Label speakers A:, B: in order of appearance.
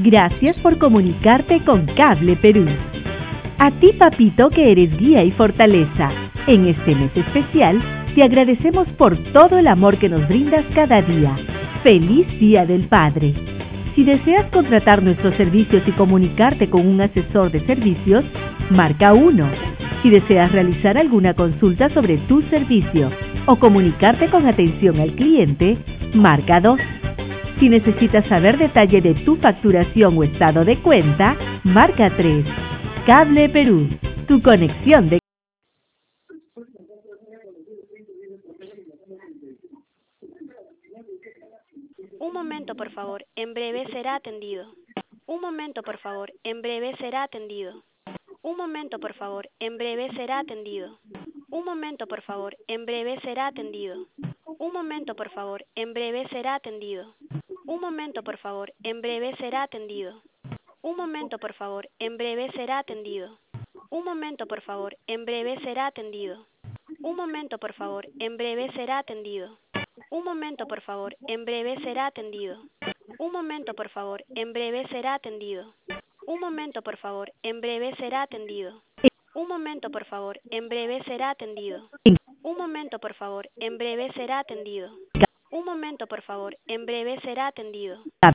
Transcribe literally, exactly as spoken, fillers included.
A: Gracias por comunicarte con Cable Perú. A ti, papito, que eres guía y fortaleza. En este mes especial, te agradecemos por todo el amor que nos brindas cada día. ¡Feliz Día del Padre! Si deseas contratar nuestros servicios y comunicarte con un asesor de servicios, marca uno. Si deseas realizar alguna consulta sobre tu servicio o comunicarte con atención al cliente, marca dos. Si necesitas saber detalle de tu facturación o estado de cuenta, marca tres. Cable Perú, tu conexión de...
B: Un momento, por favor. En breve será atendido. Un momento, por favor. En breve será atendido. Un momento, por favor. En breve será atendido. Un momento, por favor. En breve será atendido. Un momento, por favor. En breve será atendido. Un momento, por favor. En breve será atendido. Un momento, por favor. En breve será atendido. Un momento, por favor. En breve será atendido. Un momento, por favor. En breve será atendido. Un momento, por favor. En breve será atendido. Un momento, por favor. En breve será atendido. Un momento, por favor. En breve será atendido. Un momento, por favor. En breve será atendido. Un momento, por favor. En breve será atendido. Un momento, por favor. En breve será atendido.